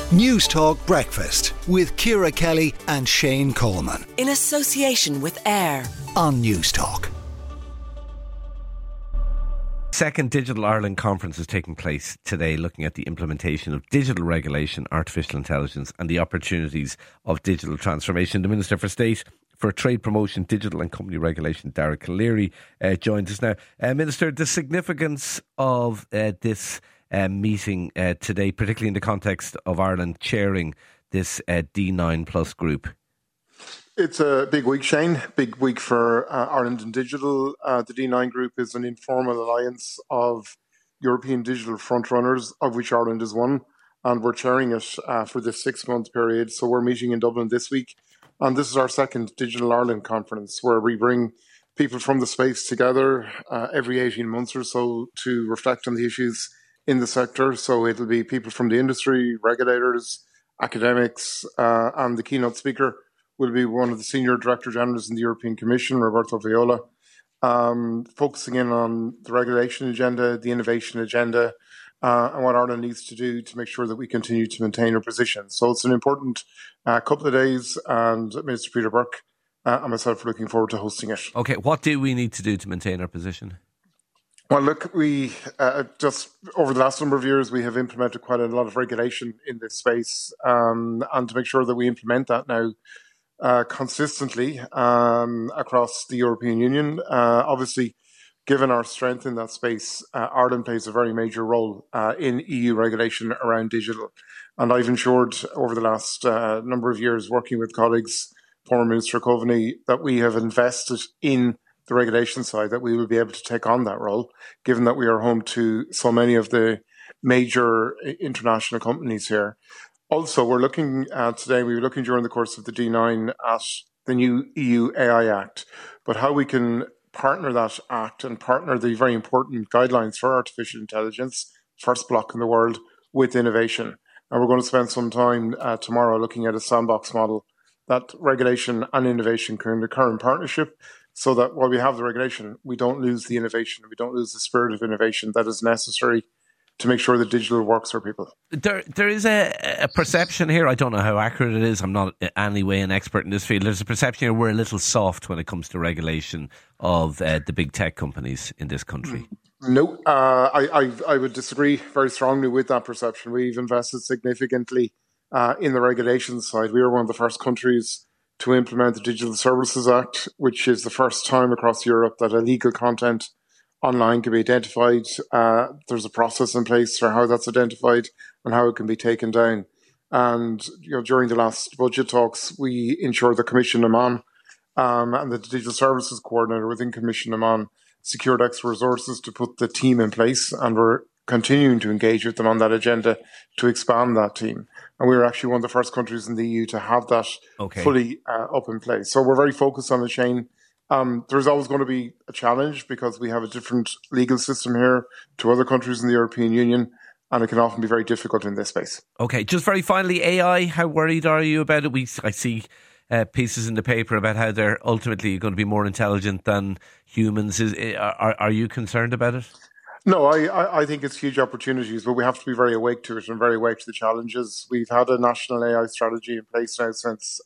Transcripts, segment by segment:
News Talk Breakfast with Ciara Kelly and Shane Coleman. In association with AIR on News Talk. Second Digital Ireland conference is taking place today, looking at the implementation of digital regulation, artificial intelligence and the opportunities of digital transformation. The Minister for State for Trade Promotion, Digital and Company Regulation, Darragh Calleary, joins us now. Minister, the significance of this meeting today, particularly in the context of Ireland chairing this D9 Plus group? It's a big week, Shane. Big week for Ireland in digital. The D9 group is an informal alliance of European digital frontrunners, of which Ireland is one, and we're chairing it for this 6-month period. So we're meeting in Dublin this week, and this is our second Digital Ireland conference, where we bring people from the space together every 18 months or so to reflect on the issues in the sector. So it'll be people from the industry, regulators, academics, and the keynote speaker will be one of the Senior Director Generals in the European Commission, Roberto Viola, focusing in on the regulation agenda, the innovation agenda, and what Ireland needs to do to make sure that we continue to maintain our position. So it's an important couple of days, and Minister Peter Burke and myself are looking forward to hosting it. OK, what do we need to do to maintain our position? Well, look, we just over the last number of years, we have implemented quite a lot of regulation in this space, and to make sure that we implement that now consistently across the European Union. Obviously, given our strength in that space, Ireland plays a very major role in EU regulation around digital. And I've ensured over the last number of years, working with colleagues, former Minister Coveney, that we have invested in the regulation side, that we will be able to take on that role, given that we are home to so many of the major international companies here. Also, we're looking today, we were looking during the course of the D9 at the new EU AI Act, but how we can partner that act and partner the very important guidelines for artificial intelligence, first block in the world, with innovation. And we're going to spend some time tomorrow looking at a sandbox model that regulation and innovation can occur in partnership, so that while we have the regulation, we don't lose the innovation, we don't lose the spirit of innovation that is necessary to make sure that digital works for people. There is a perception here, I don't know how accurate it is, I'm not in any way an expert in this field, there's a perception here we're a little soft when it comes to regulation of the big tech companies in this country. No, I would disagree very strongly with that perception. We've invested significantly in the regulation side. We were one of the first countries to implement the Digital Services Act, which is the first time across Europe that illegal content online can be identified. There's a process in place for how that's identified and how it can be taken down. And during the last budget talks, we ensured the Commission Amman and the Digital Services Coordinator within Commission Amman secured extra resources to put the team in place, and we're continuing to engage with them on that agenda to expand that team. And we were actually one of the first countries in the EU to have that fully up in place. So we're very focused on it, Shane. There's always going to be a challenge because we have a different legal system here to other countries in the European Union, and it can often be very difficult in this space. OK, just very finally, AI, how worried are you about it? I see pieces in the paper about how they're ultimately going to be more intelligent than humans. Are you concerned about it? No, I think it's huge opportunities, but we have to be very awake to it and very awake to the challenges. We've had a national AI strategy in place now since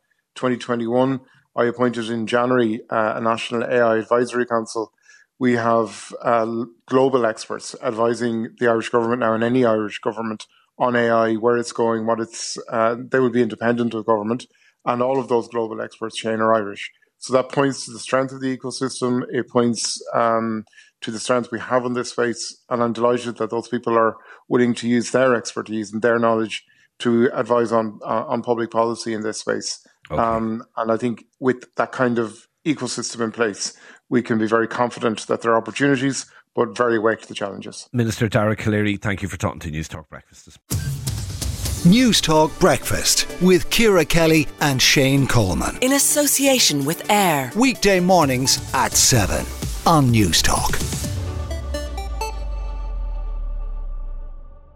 2021. I appointed in January a National AI Advisory Council. We have global experts advising the Irish government now and any Irish government on AI, where it's going, what it's. They will be independent of government, and all of those global experts, Shane, are Irish. So that points to the strength of the ecosystem. It points to the strength we have in this space, and I'm delighted that those people are willing to use their expertise and their knowledge to advise on public policy in this space. Okay. And I think with that kind of ecosystem in place, we can be very confident that there are opportunities, but very awake to the challenges. Minister Darragh Calleary, thank you for talking to News Talk Breakfast. News Talk Breakfast with Ciara Kelly and Shane Coleman. In association with AIR. Weekday mornings at 7 on News Talk.